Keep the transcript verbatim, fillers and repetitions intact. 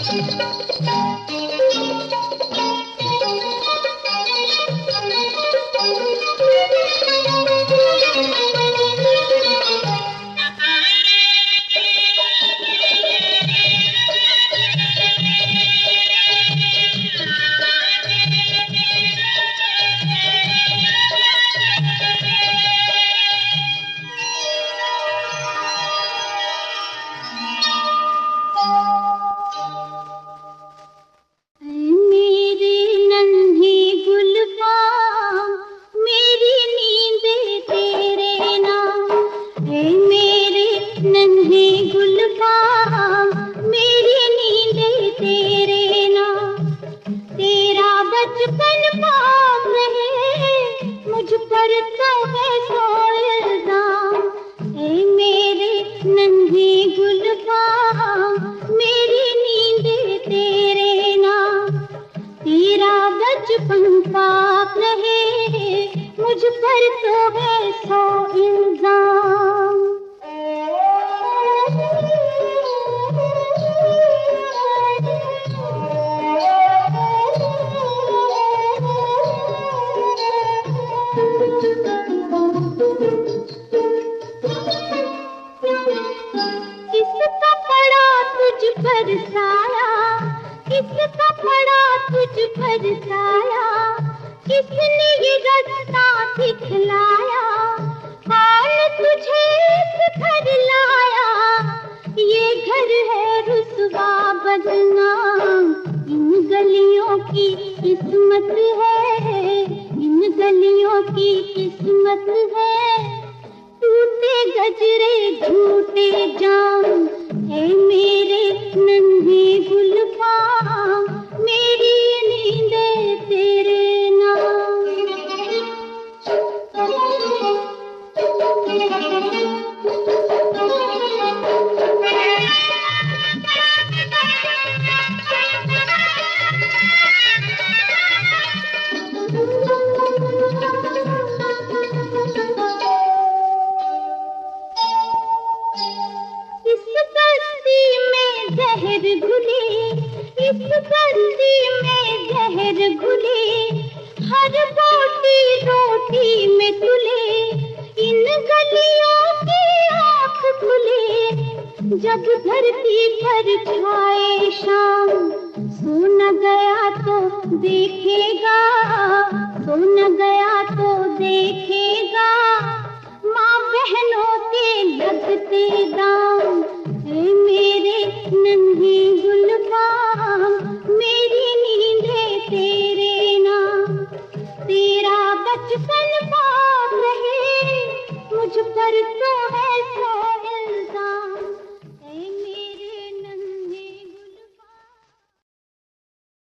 पाप रहे मुझ पर तो है सौ इल्जाम। किसका पड़ा तुझ पर साया, किसका पड़ा तुझ पर साया, किसने ये रास्ता दिखलाया, कौन तुझे इस घर लाया, ये घर है रुसवा बदनाम। इन गलियों की किस्मत है, इन गलियों की किस्मत है, टूटे गजरे झूठे जाम। है मेरे नन्हे गुलफाम, मेरी नींदें तेरे नाम। इस बस्ती में जहर घुली, इस बस्ती में जहर घुली, हर बोटी रोटी में तुले, इन गलियों की आँख खुले। जब धरती पर छाए शाम, सो न गया तो देखेगा, सो न गया तो देखेगा, माँ बहनों के लगते दाम। है मेरे नन्हे